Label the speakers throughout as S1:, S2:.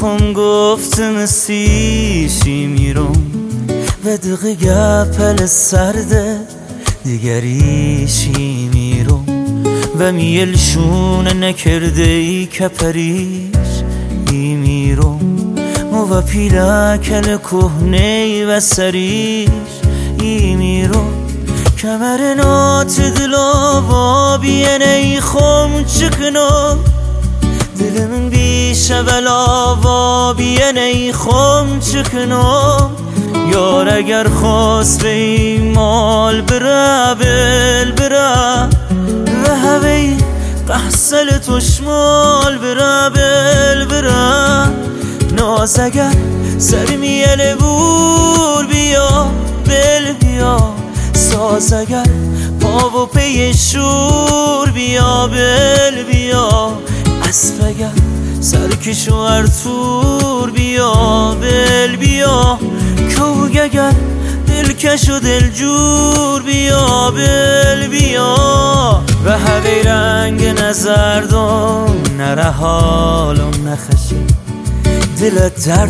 S1: خم گفتم سیشی میرم و دقیقه گپل سرده دیگریشی میرم و میلشون نکرده ای کپریش ای میرم و پیلکل کهنه و سریش ای میرم کمر نات دلاوا بیانه ای خم چکنم دل من بیشه بلاوا بیانه ای خم چکنم یار اگر خواست به این مال بره بل بره و هوی قحصل تشمال بره بل بره ناز اگر سر میل بور بیا بل بیا ساز اگر پا و پی شور بیا بل بیا اسب اگر سرکش و ارتور بیا بل بیا کوگ اگر دلکش و دلجور بیا بل بیا و هوی رنگ نزردم نره حالم نخشه دل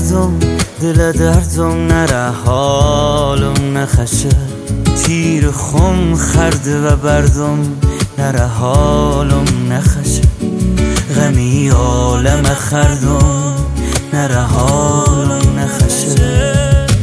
S1: دردم نره حالم نخشه تیر خم خرده و بردم نره حالم نخشه غمی عالم خردم نره حالم نخشه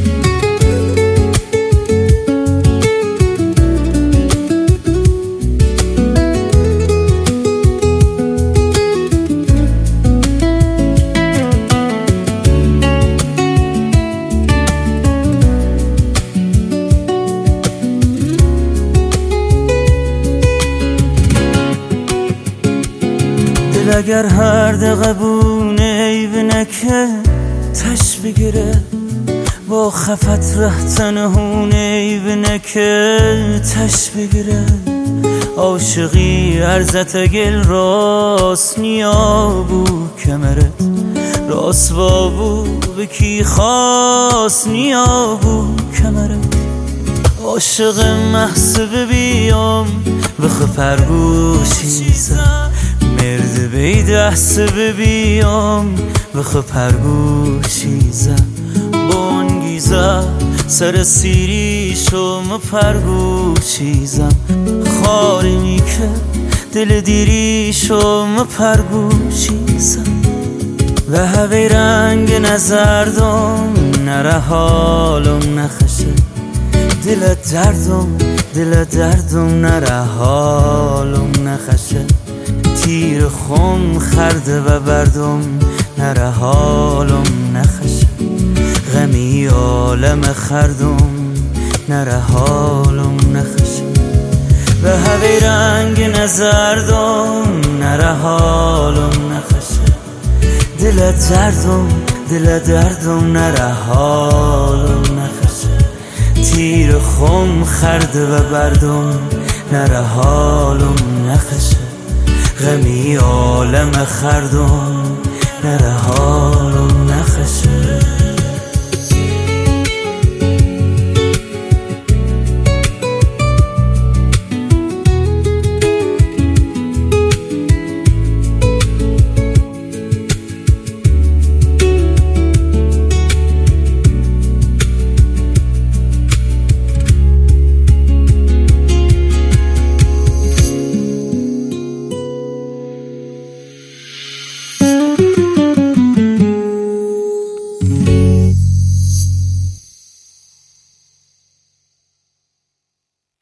S1: اگر هر دقیقه بونه ایونه که تش بگیره با خفت رهتن هونه ایونه که تش بگیره عاشقی ارزت گل راست نیابو کمرت راست بابو بکی خواست نیابو کمرت عاشق محصب بیام بخ پرگوشی زد مرد بی دست بیام بخ پرگوشی زد بانگیزه سر سیریشم پرگوشیزم خاری میکه دل دیریشم پرگوشیزم و هوی رنگ نزردم نره حالم نخشه دل دردم نره حالم نخشه تیر خم خرده و بردم نره حالم نخشه غمی عالم خردم نره حالم نخشه و هوی رنگ نزردم نره حالم نخشه دل دردم نره حالم نخشه تیر خم خرده و بردم نره حالم نخشه غمی عالم خردم نره حالم نخشه